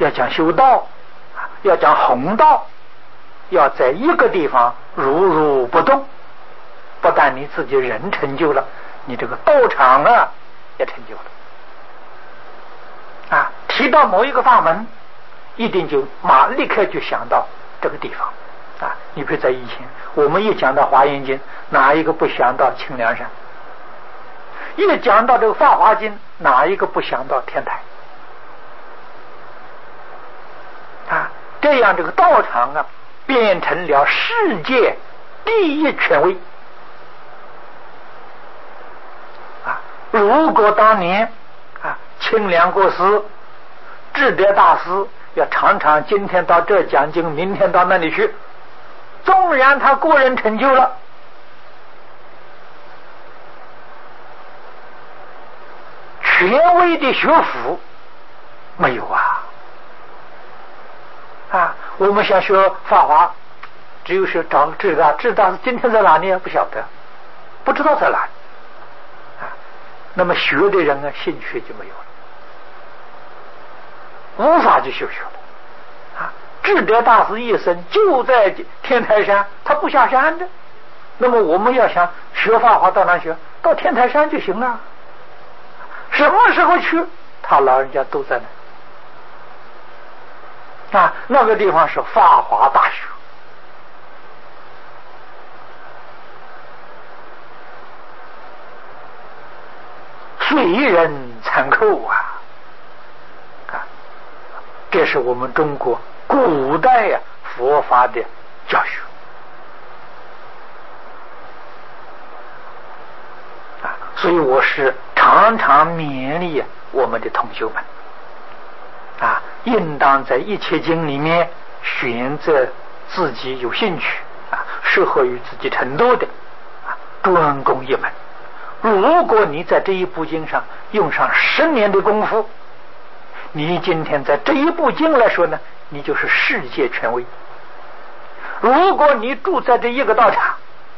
要讲修道，要讲弘道，要在一个地方如如不动。不但你自己人成就了，你这个道场也成就了。提到某一个法门，一定就立刻就想到这个地方。你比如在以前，我们一讲到华严经，哪一个不想到清凉山？一讲到这个法华经，哪一个不想到天台？这样这个道场变成了世界第一权威。如果当年清凉国师、智德大师要常常今天到这讲经，明天到那里去，纵然他个人成就了，权威的学府没有我们想学法华，只有是找智大师今天在哪里不晓得，不知道在哪里那么学的人兴趣就没有了，无法去修学了智德大师一生就在天台山，他不下山的。那么我们要想学法华到哪学？到天台山就行了。什么时候去？他老人家都在那。那个地方是法华大学。随人参扣这是我们中国古代佛法的教学所以我是常常勉励我们的同学们应当在一切经里面选择自己有兴趣适合于自己程度的专攻一门。如果你在这一部经上用上10年的功夫，你今天在这一部经来说呢，你就是世界权威。如果你住在这一个道场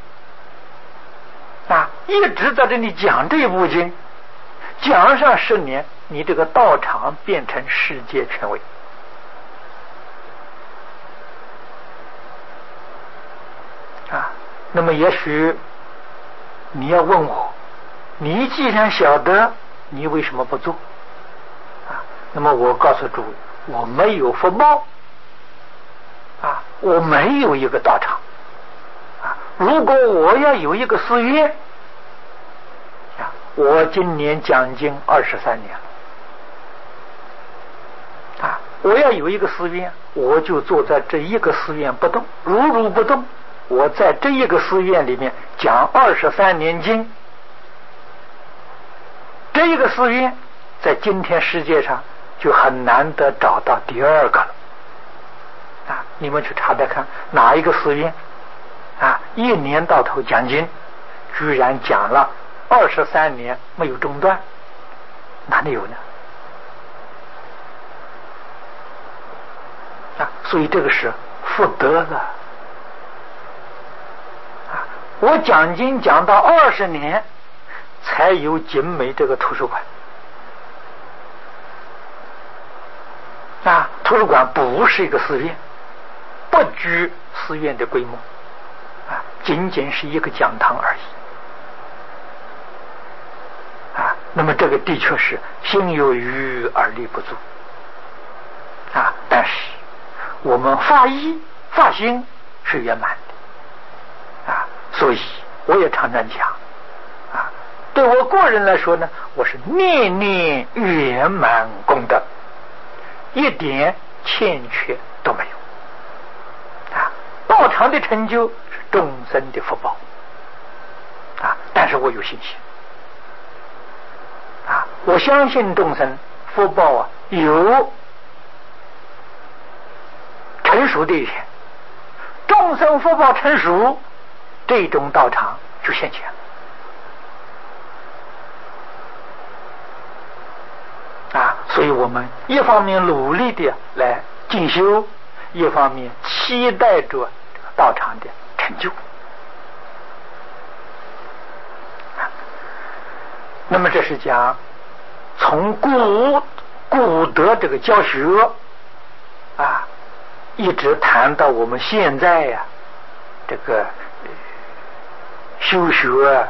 一直在这里讲这一部经，讲上10年，你这个道场变成世界权威那么也许你要问我，你既然晓得，你为什么不做那么我告诉诸位，我没有福报我没有一个道场如果我要有一个寺院我今年讲经23年了我要有一个寺院，我就坐在这一个寺院不动，如如不动。我在这一个寺院里面讲23年经，这一个寺院在今天世界上就很难得找到第二个了你们去查查看，哪一个寺院一年到头讲经，居然讲了23年没有中断，哪里有呢所以这个是福德了我讲经讲到20年才有景美这个图书馆图书馆不是一个寺院，不拘寺院的规模仅仅是一个讲堂而已那么这个的确是心有余而力不足但是我们发意发心是圆满的所以我也常常讲对我个人来说呢，我是念念圆满功德，一点欠缺都没有道场的成就是众生的福报但是我有信心我相信众生福报有成熟的一天，众生福报成熟，这种道场就现前所以我们一方面努力的来进修，一方面期待着这个道场的成就那么这是讲从古德这个教学一直谈到我们现在呀，这个修学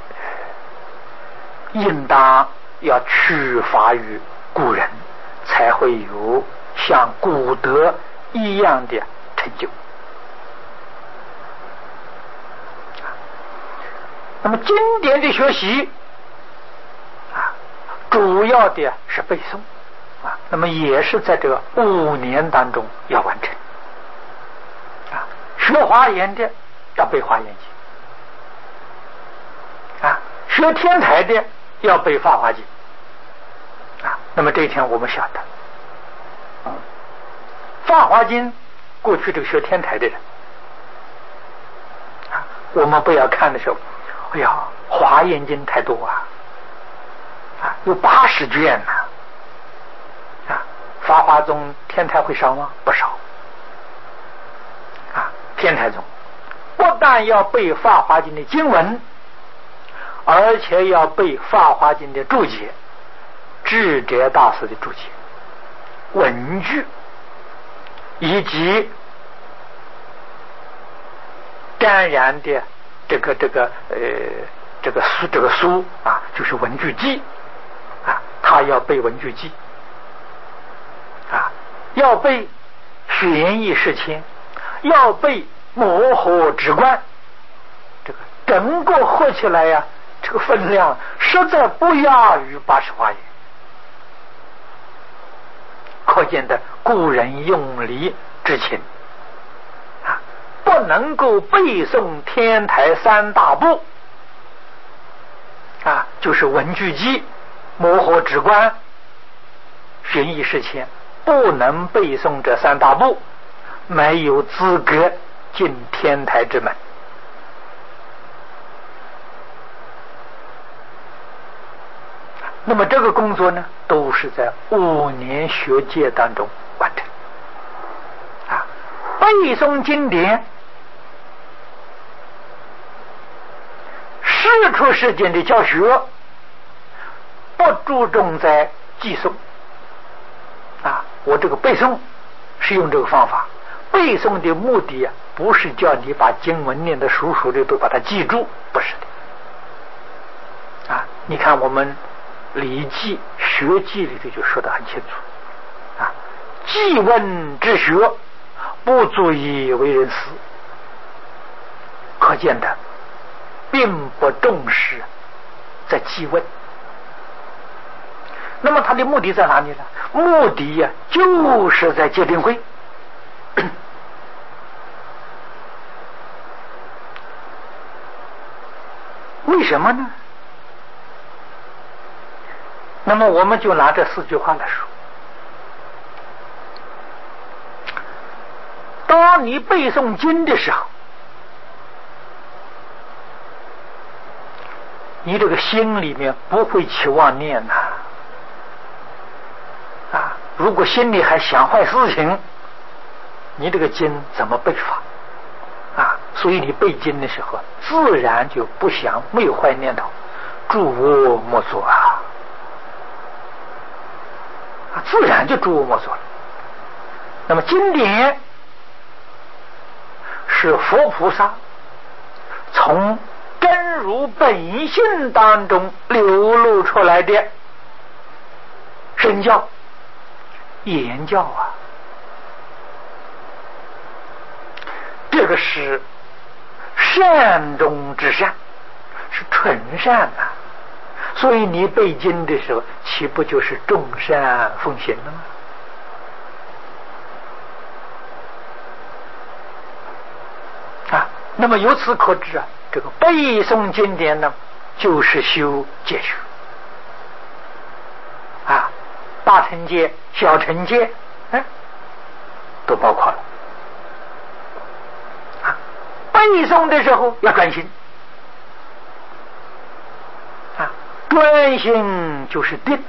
应当要取法于古人，才会有像古德一样的成就。那么经典的学习主要的是背诵那么也是在这个5年当中要完成学华严的要背华严经学天台的要背法华经那么这一天我们晓得法华经过去这个学天台的人我们不要看的时候，哎呀，华严经太多有80卷法华宗天台会少吗？不少天台宗不但要背法华经的经文，而且要背法华经的注解，智者大师的注解、文句，以及沾染的这个书就是文具记他要背文具记要背玄义释谦，要背摩诃止观，这个整个合起来这个分量实在不亚于80华严，可见的故人用力之情不能够背诵天台3大部就是文具记、摩诃止观、玄义释谦，不能背诵这3大部，没有资格进天台之门。那么这个工作呢，都是在5年学界当中完成背诵经典世出世间的教学不注重在记诵我这个背诵是用这个方法，背诵的目的不是叫你把经文念得熟熟的都把它记住，不是的你看我们礼记学记里头就说得很清楚记问之学不足以为人师，可见的并不重视在记问。那么他的目的在哪里呢？目的就是在戒定慧。为什么呢？那么我们就拿这4句话来说，当你背诵经的时候，你这个心里面不会起妄念如果心里还想坏事情，你这个经怎么背法所以你背经的时候自然就不想，没有坏念头，诸恶莫作自然就诸恶莫作了。那么经典是佛菩萨从真如本性当中流露出来的身教言教这个是善中之善，是纯善所以你背经的时候岂不就是众善奉行了吗？那么由此可知这个背诵经典呢，就是修戒学大乘戒、小乘戒都包括了背诵的时候要专心专心就是定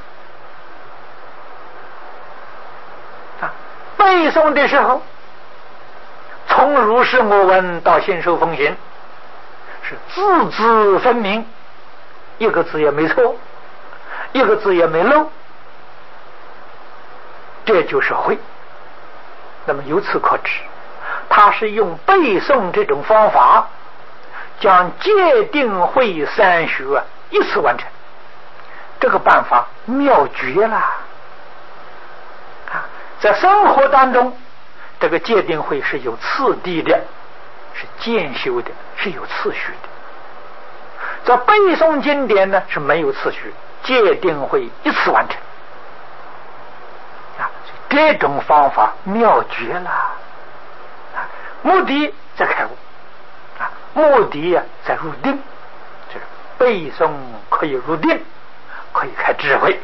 背诵的时候从如是我闻到信受奉行，是字字分明，一个字也没错，一个字也没漏，这就是会那么由此可知，他是用背诵这种方法，将戒定慧三学一次完成。这个办法妙绝了啊！在生活当中，这个戒定慧是有次第的，是渐修的，是有次序的。在背诵经典呢是没有次序，戒定慧一次完成啊！这种方法妙绝了啊！目的在开悟啊，目的在入定，就是背诵可以入定，可以开智慧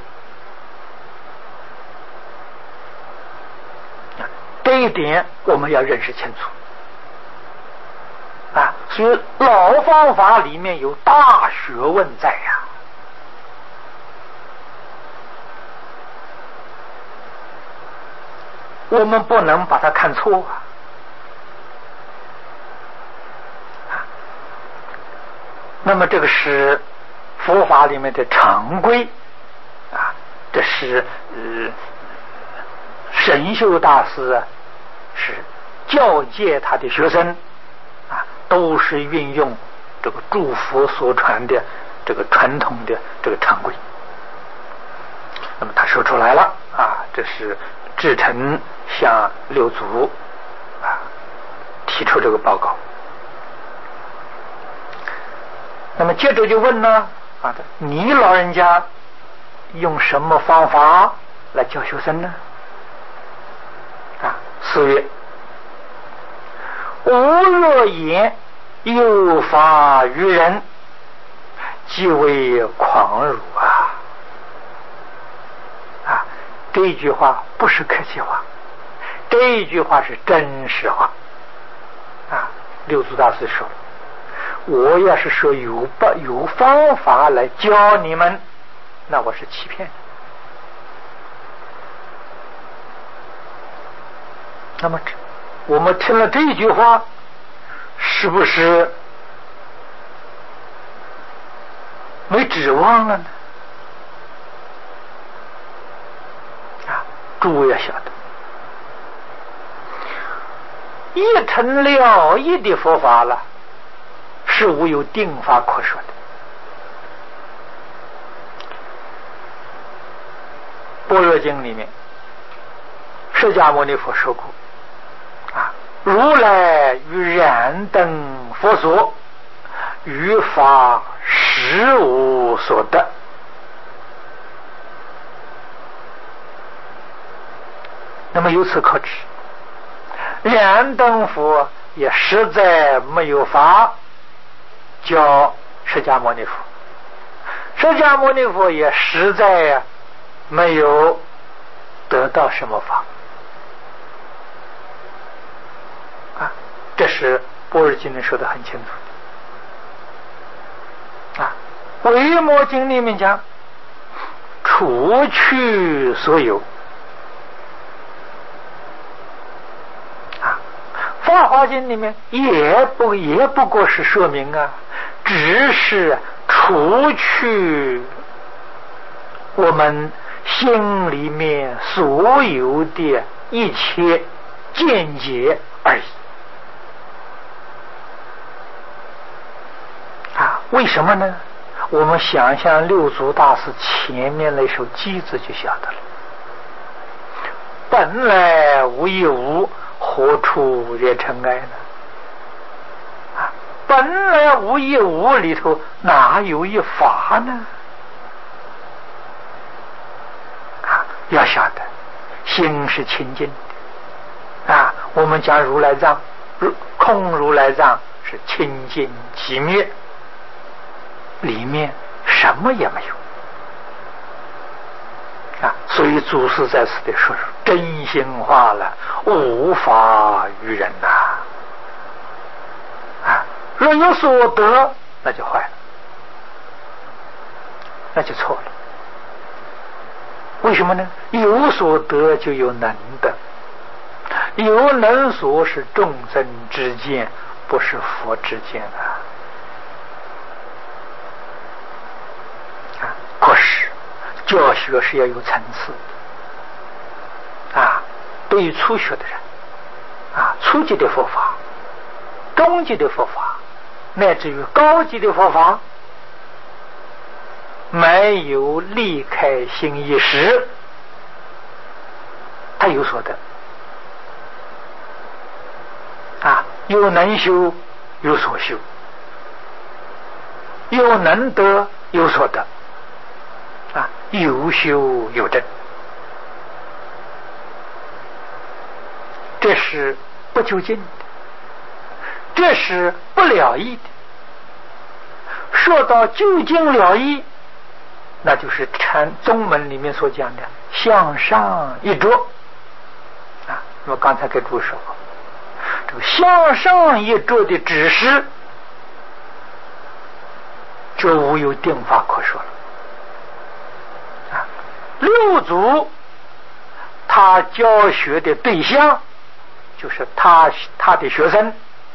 啊！这一点我们要认识清楚啊！所以老方法里面有大学问在呀。我们不能把它看错啊！那么这个是佛法里面的常规啊，这是神秀大师是教诫他的学生啊，都是运用这个诸佛所传的这个传统的这个常规。那么他说出来了啊，这是志诚向六祖啊提出这个报告。那么接着就问呢啊，你老人家用什么方法来教学生呢？啊，四曰：吾若言有法于人，即为狂儒啊！啊，这一句话不是客气话，这一句话是真实话啊！六祖大师说，我要是说有方法来教你们，那我是欺骗的。那么我们听了这一句话，是不是没指望了呢？啊，诸位要晓得，一成了义的佛法了，是无有定法可说的。般若经里面，释迦牟尼佛说过啊，如来于燃灯佛所，于法实无所得。那么由此可知，燃灯佛也实在没有法教释迦牟尼佛，释迦牟尼佛也实在没有得到什么法啊！这是般若经里说的很清楚的啊。维摩经里面讲，除去所有啊。法华经里面也不过是说明啊，只是除去我们心里面所有的一切见解而已啊！为什么呢？我们想象六祖大师前面那首偈子就晓得了：本来无一物，何处惹尘埃呢？啊，本来无一物里头哪有一法呢？要晓得，心是清净的啊！我们讲如来藏，空如来藏是清净寂灭，里面什么也没有啊！所以祖师在此地说真心话了，无法于人呐！啊，若有所得，那就坏了，那就错了。为什么呢？有所得就有能得，有能所是众生之见，不是佛之见啊！可是教学是要有层次啊！对于初学的人， 初级的佛法、中级的佛法，乃至于高级的佛法，没有离开心意识，他有所得啊，有能修，有所修，有能得，有所得啊，有修有证，这是不究竟的，这是不了义的。说到究竟了义，那就是禅宗门里面所讲的向上一着啊。我刚才给诸位说过，这个向上一着的指示，这无有定法可说了啊。六祖他教学的对象，就是他的学生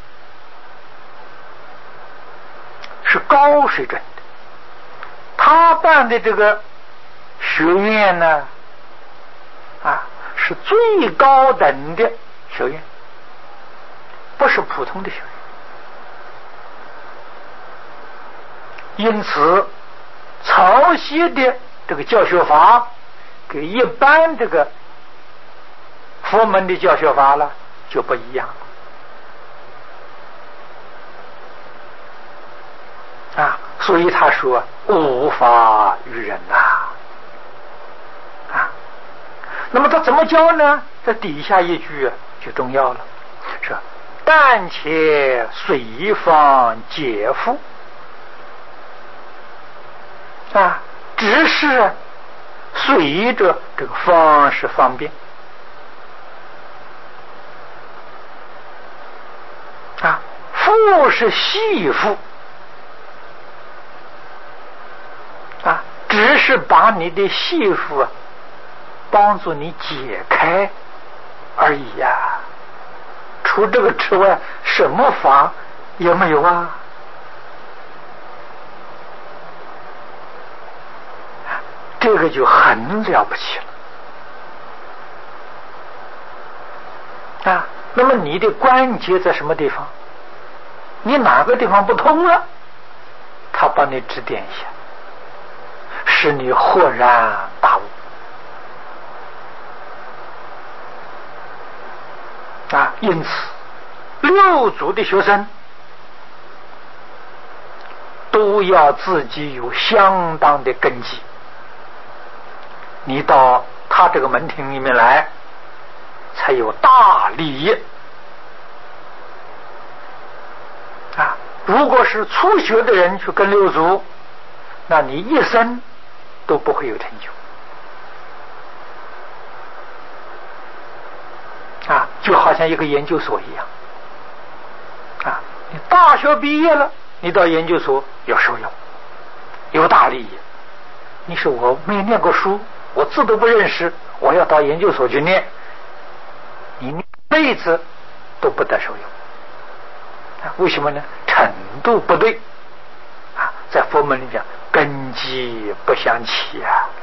是高水准的，他办的这个学院呢，啊，是最高等的学院，不是普通的学院。因此，曹溪的这个教学法，跟一般这个佛门的教学法了就不一样了啊。所以他说无法于人呐啊。那么他怎么教呢？这底下一句就重要了，是但且随方解缚啊，只是随着这个方式方便啊，缚是系缚啊，只是把你的系缚帮助你解开而已呀，除这个之外什么法也没有啊。这个就很了不起了啊！那么你的关节在什么地方？你哪个地方不通了，他帮你指点一下，使你豁然大悟啊！因此，六祖的学生都要自己有相当的根基。你到他这个门庭里面来，才有大利益啊！如果是初学的人去跟六祖，那你一生都不会有成就啊！就好像一个研究所一样啊！你大学毕业了，你到研究所要受用，有大利益。你说我没念过书，我字都不认识，我要到研究所去念，你一辈子都不得受用啊！为什么呢？程度不对啊！在佛门里讲，根基不相齐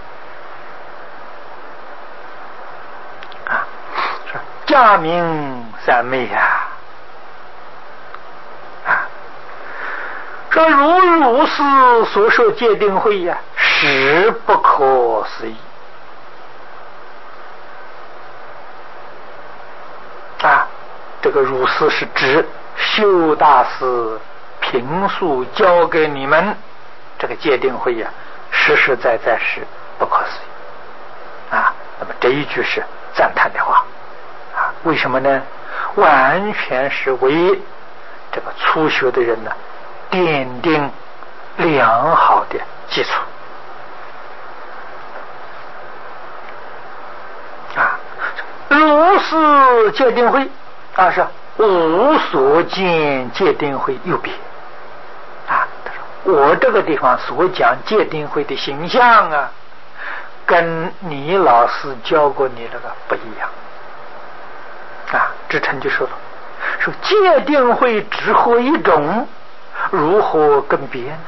啊！说假名三昧啊！说如如是所说戒定慧呀，实不可思议啊！这个如是是指修大师平素教给你们这个戒定慧呀，实实在在是不可思议啊！那么这一句是赞叹的话啊！为什么呢？完全是为这个初学的人呢奠定良好的基础啊！如是戒定慧啊，是无所见戒定慧有别啊。我这个地方所讲戒定慧的形象啊，跟你老师教过你那个不一样啊。智澄就说了，说戒定慧只合一种，如何跟别呢？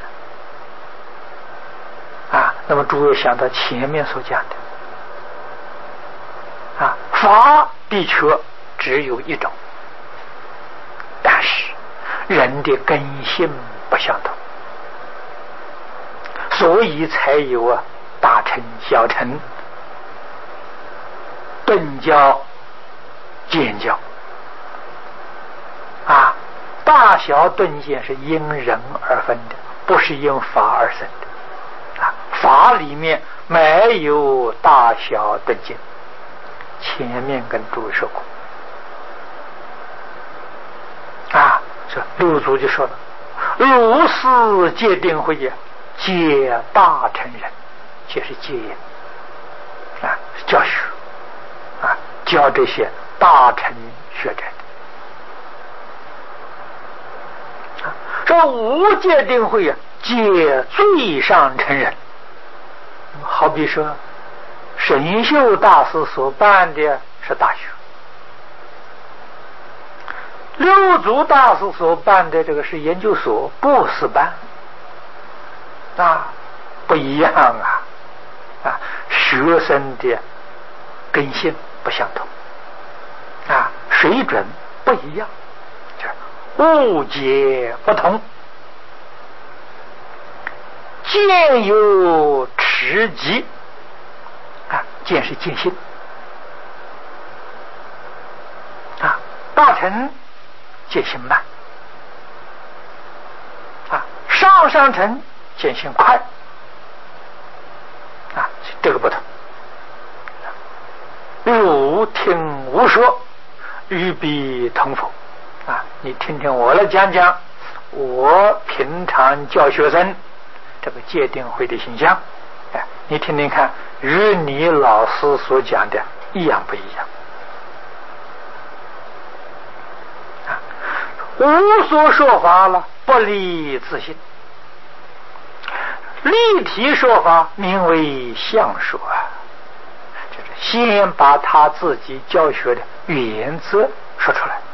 啊，那么诸位想到前面所讲的啊，法的确只有一种人的根性不相同，所以才有大乘、小乘、顿教、渐教大小顿渐是因人而分的，不是因法而生的法里面没有大小顿渐，前面跟诸位说过这六祖就说了，如是戒定慧也，戒大乘人，戒是戒言教学教这些大乘学者的说无戒定慧戒最上乘人。好比说神秀大师所办的是大学，六祖大师所办的这个是研究所，博士班不一样学生的根性不相同水准不一样，误解不同，见有持疾见是见性大乘见性慢上乘见性快这个不同。如听无说，与彼同否你听听我来讲讲我平常教学生这个戒定慧的形象你听听看，与你老师所讲的一样不一样无所说法了，不离自性。立体说法名为相说就是先把他自己教学的原则说出来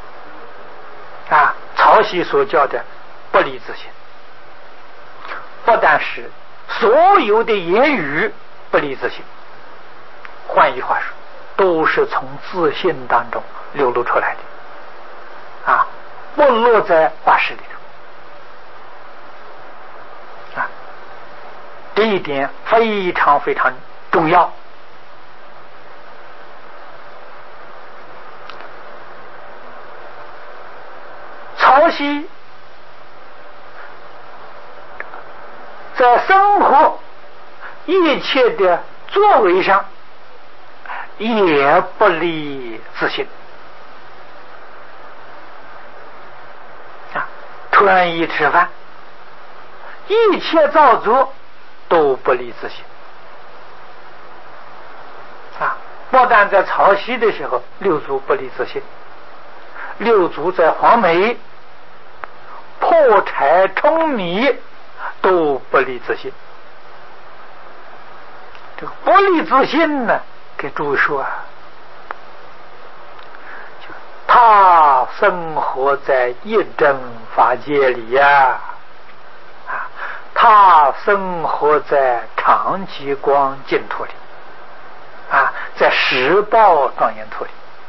曹溪所教的不离自性，不但是所有的言语不离自性，换句话说都是从自性当中流露出来的不落在法识里头这一点非常非常重要。曹溪在生活一切的作为上也不离自性穿衣吃饭一切造作都不离自性不但在曹溪的时候六祖不离自性，六祖在黄梅破柴舂米都不离自性。这个不离自性呢，给诸位说他生活在一真法界里他生活在常寂光净土里在十报庄严土里，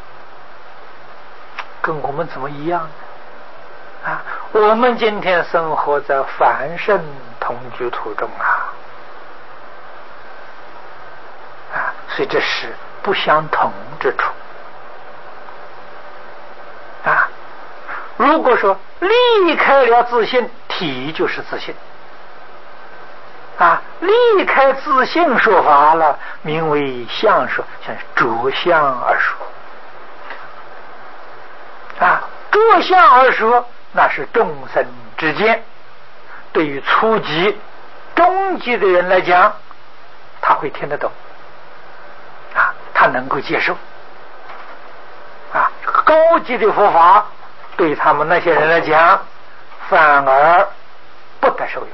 跟我们怎么一样呢我们今天生活在凡圣同居土中所以这是不相同之处如果说离开了自性，体就是自性离开自性说法了，名为相说，像着相而说着相而说，那是众生之间，对于初级中级的人来讲，他会听得懂他能够接受高级的佛法对他们那些人来讲反而不得受用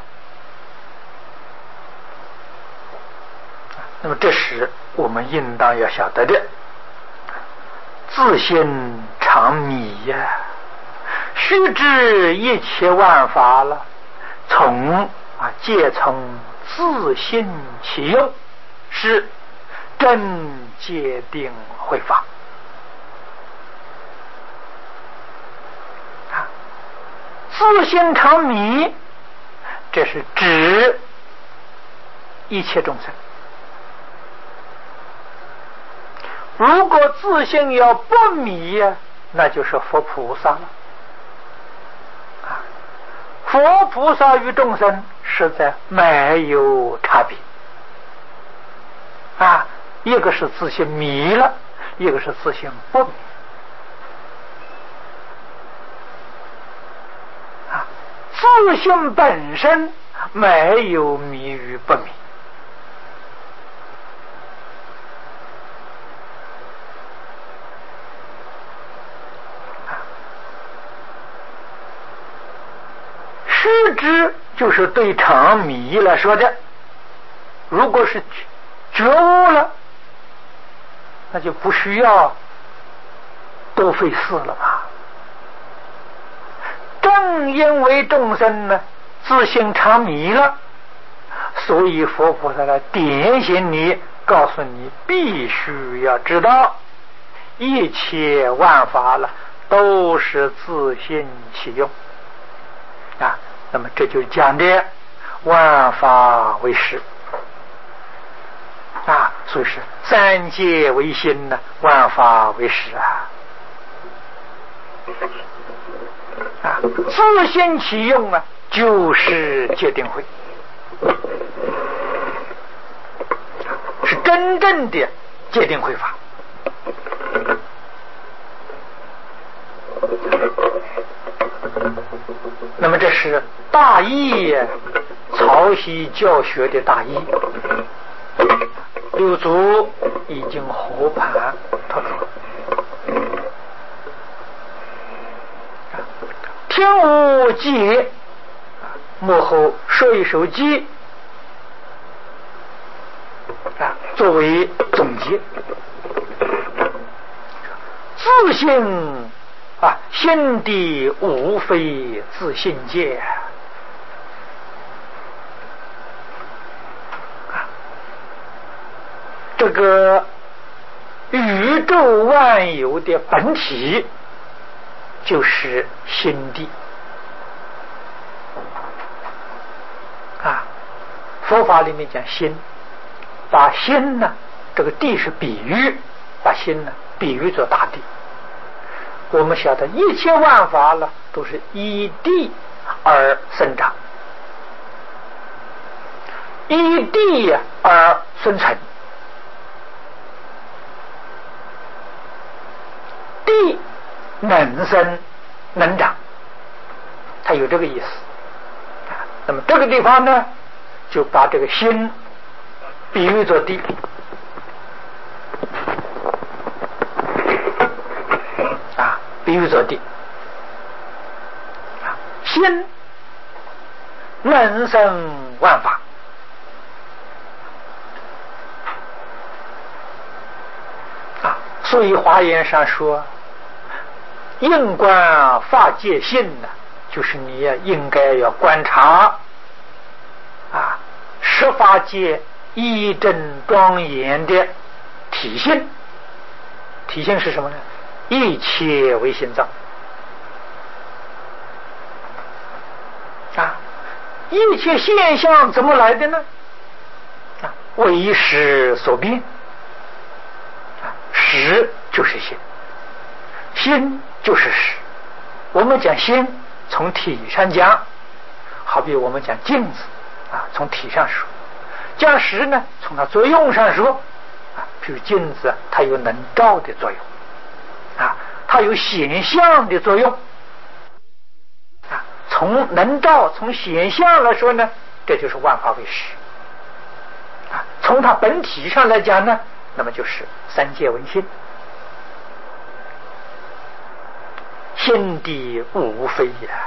那么这时我们应当要晓得的，自性常迷须知一切万法了，皆从自性起用，是真戒定慧法自性常迷，这是指一切众生。如果自性要不迷呀，那就是佛菩萨了。佛菩萨与众生实在没有差别啊，一个是自性迷了，一个是自性不迷啊。自性本身没有迷与不迷。实质就是对常迷来说的，如果是觉悟了，那就不需要多费事了吧。正因为众生呢自性常迷了，所以佛菩萨来点醒你，告诉你必须要知道，一切万法了都是自性起用啊。那么这就讲的万法为实啊，所以是三界为心呢，万法为实啊。自性起用啊，就是戒定慧，是真正的戒定慧法。那么这是大义曹溪教学的大义，六祖已经和盘托出。天无戒，幕后说一首偈作为总结。自性心地无非自性界这个宇宙万有的本体就是心地佛法里面讲心，把心呢，这个地是比喻，把心呢比喻作大地。我们晓得一切万法了都是依地而生长，依地而生成，地能生能长，它有这个意思。那么这个地方呢，就把这个心比喻作地，比喻作地，心能生万法，所以华严上说，应观法界性呢，就是你应该要观察十法界一真庄严的体性。体性是什么呢？一切为心造一切现象怎么来的呢？为识所变识就是心，心就是识。我们讲心，从体上讲，好比我们讲镜子从体上说；讲识呢，从它作用上说譬如镜子，它有能照的作用它有显象的作用从能照从显象来说呢，这就是万法为识从它本体上来讲呢，那么就是三界为心，心地无非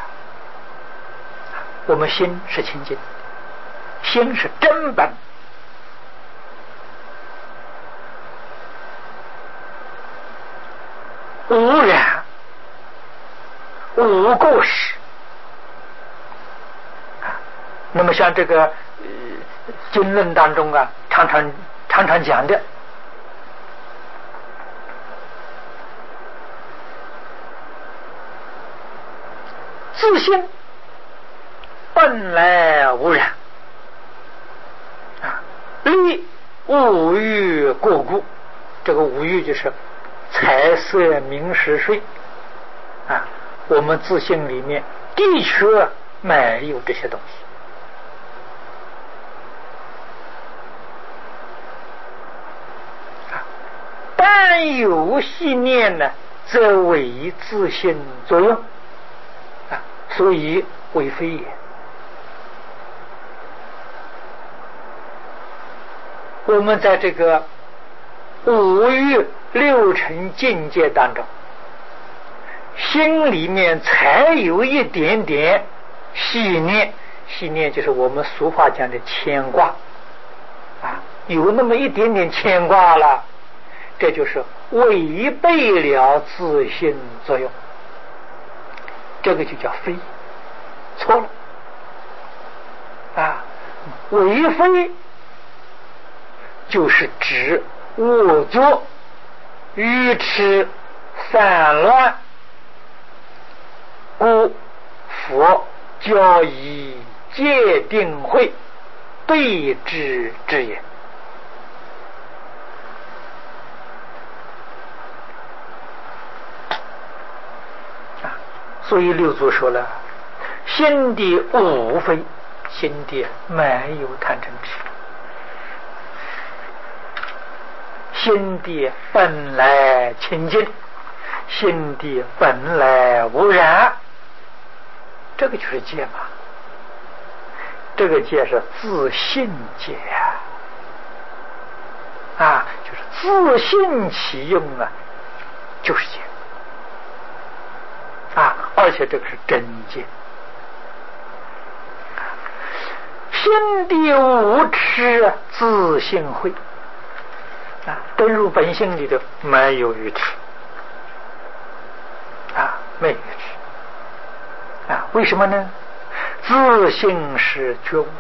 我们心是清净，心是根本，无染无过失那么像这个经论当中常常讲的自性本来无染啊，立五欲过故，这个五欲就是财色名食睡啊，我们自性里面的确没有这些东西啊，但有信念呢，则为自性作用啊，所以为非也。我们在这个五欲六尘境界当中，心里面才有一点点细念，细念就是我们俗话讲的牵挂啊，有那么一点点牵挂了，这就是违背了自性作用，这个就叫非，错了啊，违非就是指恶作、愚痴、散乱，故佛教以戒定慧对治之也啊。所以六祖说了，心地无非，心地没有贪嗔痴，心地本来清净，心地本来无染，这个就是戒嘛。这个戒是自性戒啊，就是自性起用啊，就是戒啊，而且这个是真戒。心地无痴，自性慧啊，登入本性里头没有愚痴啊，没有愚痴啊，为什么呢？自性是觉悟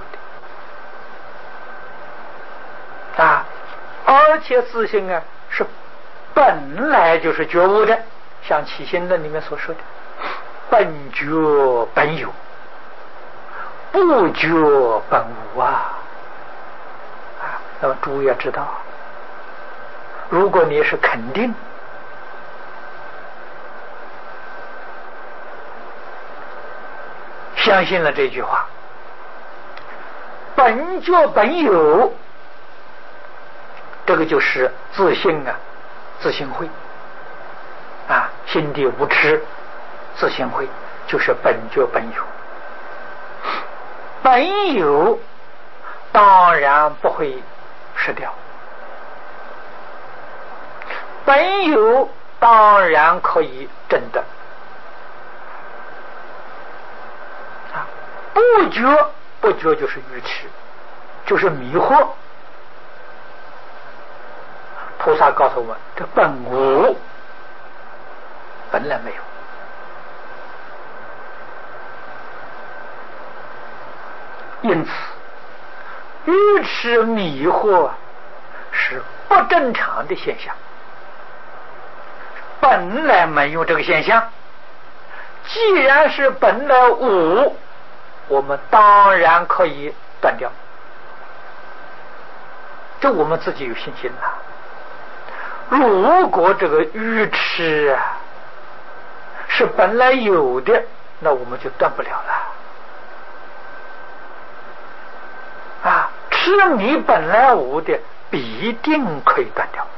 的啊，而且自性啊是本来就是觉悟的，像起心论里面所说的，本觉本有，不觉本无啊。那么诸位要知道，如果你是肯定相信了这句话，本觉本有，这个就是自性啊，自性慧啊，心地无痴，自性慧就是本觉本有。本有当然不会失掉，本有当然可以证得啊，不觉，不觉就是愚痴，就是迷惑。菩萨告诉我们，这本无，本来没有。因此愚痴迷惑是不正常的现象，本来没有这个现象。既然是本来无，我们当然可以断掉，这我们自己有信心了。如果这个愚痴啊是本来有的，那我们就断不了了啊。痴迷本来无的，必定可以断掉。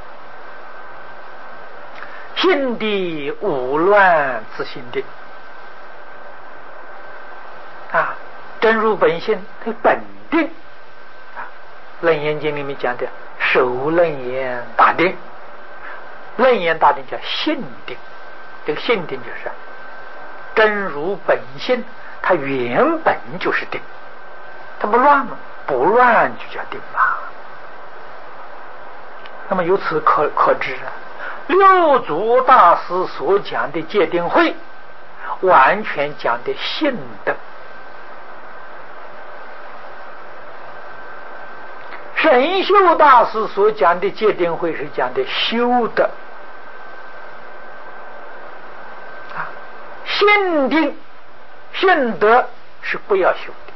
心地无乱，自性定啊，真如本性，它本定啊。楞严经里面讲的首楞严大定，楞严大定叫性定，这个性定就是真如本性，它原本就是定，它不乱吗？不乱就叫定吧。那么由此可知啊，六祖大师所讲的戒定慧，完全讲的性德。神秀大师所讲的戒定慧是讲的修德啊，性定、性德是不要修的，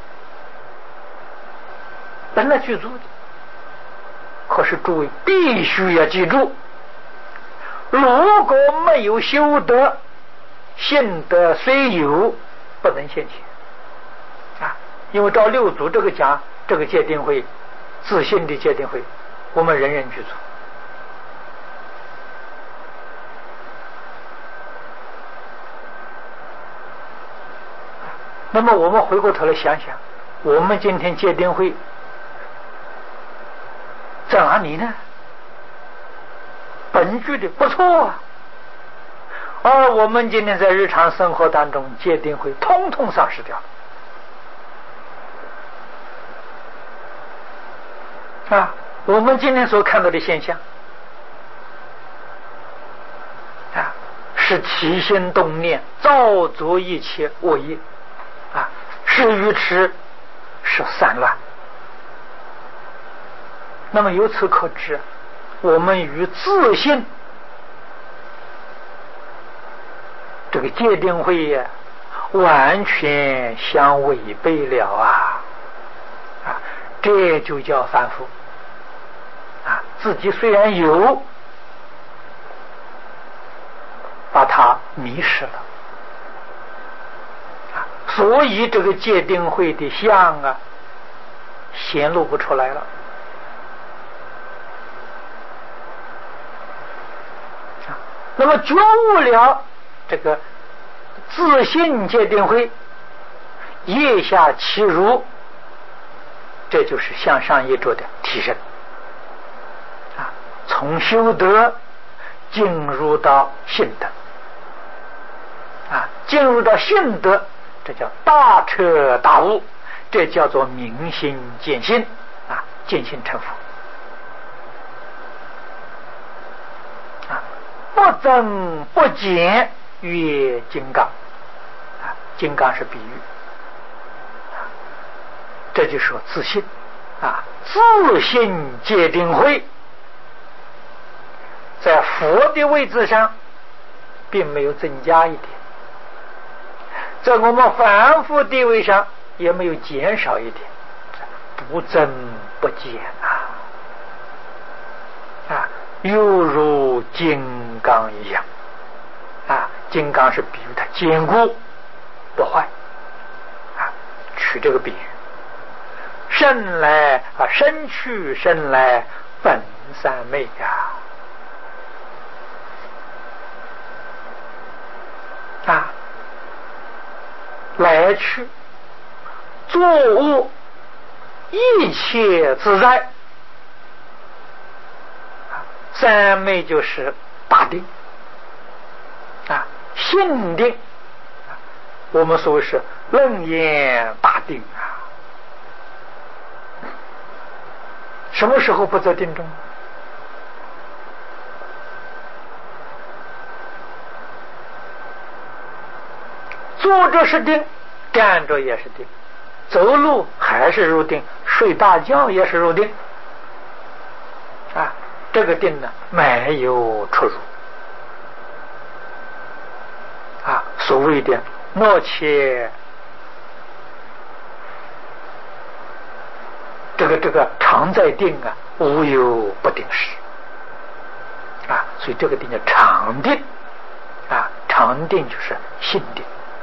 本来具足的。可是诸位必须要记住，如果没有修德，性德虽有，不能现前啊！因为照六祖这个讲，这个戒定慧，自信的戒定慧，我们人人具足。那么我们回过头来想想，我们今天戒定慧在哪里呢？本具的不错啊，而我们今天在日常生活当中戒定慧通通丧失掉了啊！我们今天所看到的现象啊，是起心动念造作一切恶业啊，是愚痴，是散乱。那么由此可知，我们与自信这个戒定慧呀，完全相违背了啊！这就叫凡夫啊！自己虽然有，把它迷失了啊！所以这个戒定慧的相啊，显露不出来了。那么觉悟了这个自信戒定慧，业下其如，这就是向上一着的提升啊，从修德进入到信德啊，进入到信德，这叫大彻大悟，这叫做明心见性啊，见性成佛。不增不减，曰金刚啊，金刚是比喻啊，这就说自信啊，自信戒定慧，在佛的位置上并没有增加一点，在我们凡夫地位上也没有减少一点，不增不减啊，犹如金刚一样啊！金刚是比喻它坚固不坏啊，取这个比喻。生来啊，生去生来本三昧啊，来去作恶一切自在。三昧就是大定啊，性定，我们所谓是楞严大定啊。什么时候不在定中？坐着是定，站着也是定，走路还是入定，睡大觉也是入定啊。这个定呢，没有出入啊。所谓的莫切这个常在定啊，无有不定时啊。所以这个定叫常定啊，常定就是性定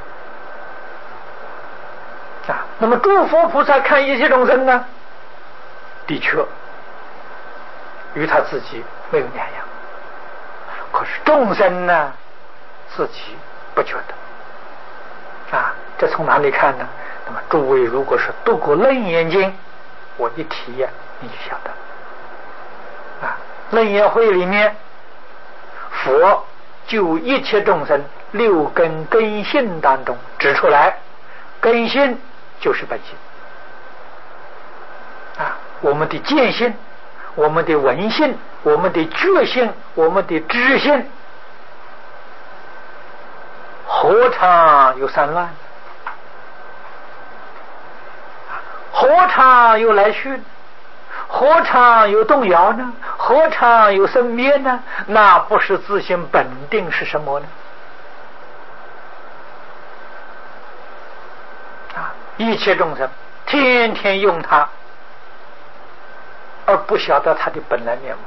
啊。那么诸佛菩萨看一切众生呢，的确与他自己没有两样，可是众生呢，自己不觉得啊。这从哪里看呢？那么诸位如果是读过《楞严经》，我一提呀，你就晓得啊。楞严会里面，佛就一切众生六根根性当中指出来，根性就是本性啊，我们的见性，我们的闻性，我们的觉性，我们的知性，何尝有散乱？何尝有来去？何尝有动摇呢？何尝有生灭呢？那不是自性本定是什么呢？ 一切众生天天用它，而不晓得它的本来面目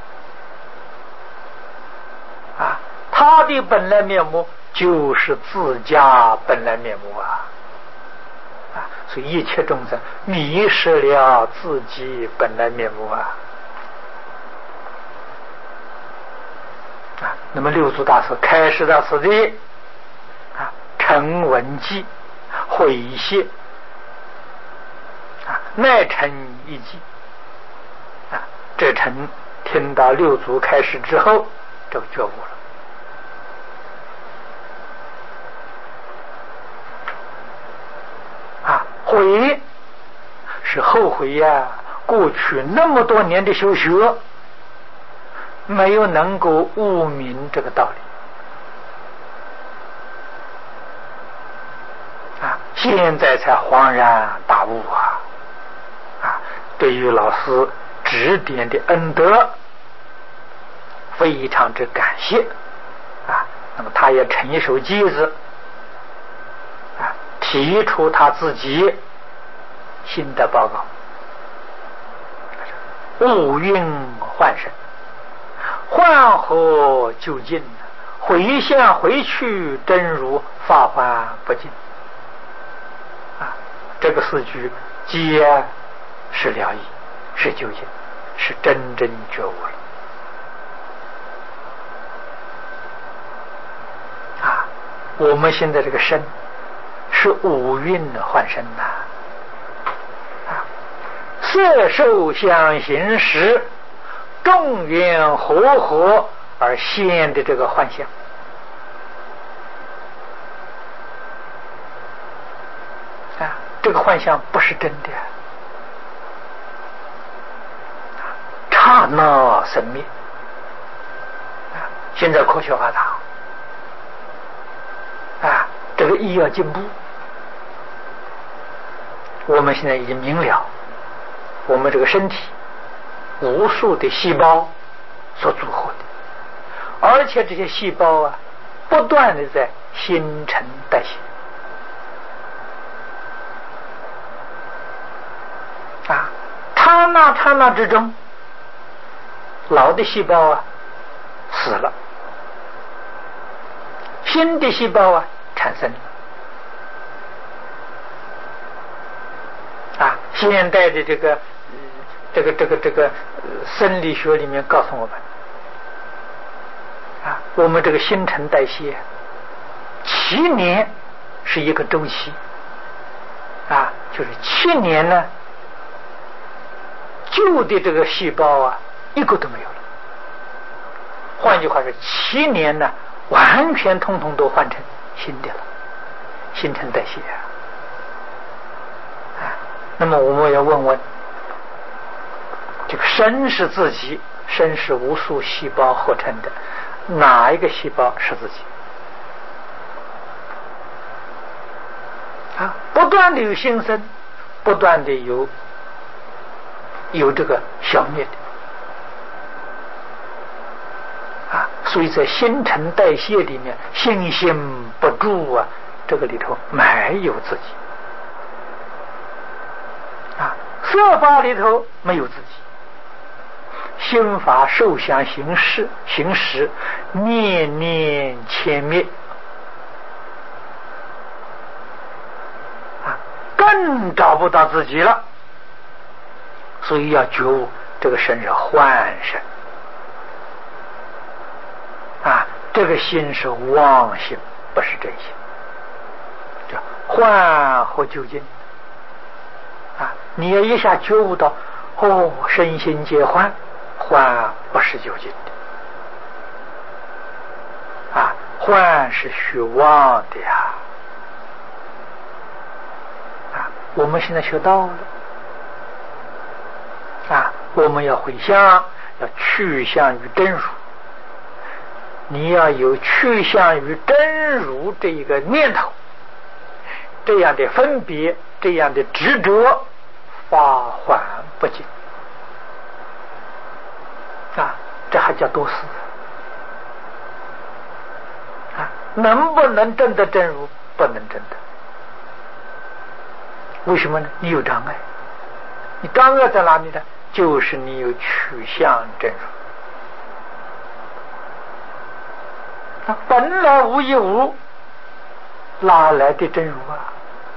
啊！它的本来面目就是自家本来面目啊！所以一切众生迷失了自己本来面目啊！那么六祖大师开示到此地陈文记悔谢乃成一计这臣听到六祖开示之后就觉悟了悔是后悔呀，过去那么多年的修学没有能够悟明这个道理现在才恍然大悟对于老师指点的恩德非常之感谢那么他也成一首偈子提出他自己心得报告物运幻生幻何究竟回向回去真如法幻不尽这个四句皆是了义是究竟是真正觉悟了我们现在这个身是五蕴幻身色受想行识众缘和合而现的这个幻象这个幻象不是真的刹那生灭现在科学发达这个医药进步我们现在已经明了我们这个身体无数的细胞所组合的而且这些细胞不断的在新陈代谢刹那之中老的细胞死了新的细胞产生了现代的这个生理学里面告诉我们我们这个新陈代谢7年是一个周期就是7年呢旧的这个细胞一个都没有了换句话说7年呢完全通通都换成新的了新陈代谢那么我们要问问这个身是自己身是无数细胞合成的哪一个细胞是自己不断的有新生不断的有这个消灭的所以在新陈代谢里面心心不住这个里头没有自己色法里头没有自己心法受想行识念念迁灭更找不到自己了所以要觉悟这个身是幻身这个心是妄心不是真心叫幻和究竟你要一下觉悟到身心皆幻幻不是究竟的幻是虚妄的我们现在学到了我们要回向要趋向于真如你要有趋向于真如这一个念头这样的分别这样的执着法还不尽这还叫多事能不能证得真如不能证得为什么呢？你有障碍，你障碍在哪里呢？就是你有取向真如。那本来无一物，哪来的真如啊？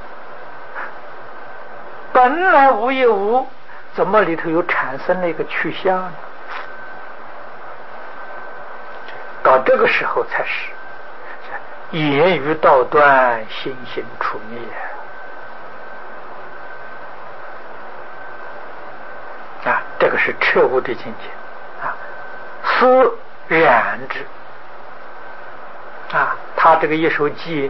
本来无一物，怎么里头又产生了一个取向呢？到这个时候才是言语道断，心行处灭啊！这个是彻悟的境界啊，思染之啊。他这个一首偈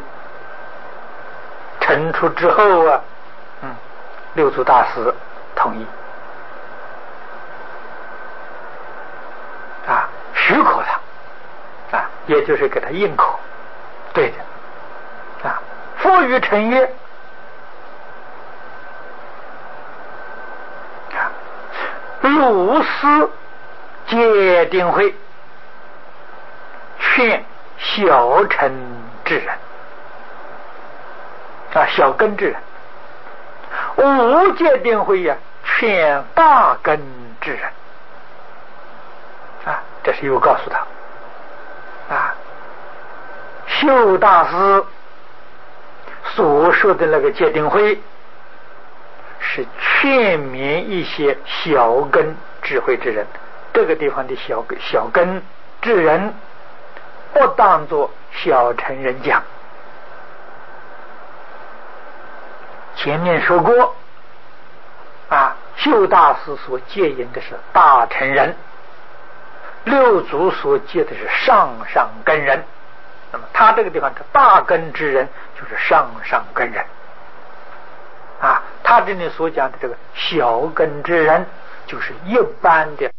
陈出之后啊，六祖大师同意啊，许可他啊，也就是给他认可，对的啊。复于成曰啊，如是戒定慧，劝小乘之人啊，小根之人；无戒定慧呀，劝大根之人啊。这是又告诉他啊，修大师所说的那个戒定慧，是劝勉一些小根智慧之人。这个地方的小根智人，不当作小乘人讲。前面说过啊，修大师所戒引的是大乘人，六祖所戒的是上根人。那么他这个地方是大根之人，就是上根人啊。他这里所讲的这个小根之人，就是一般的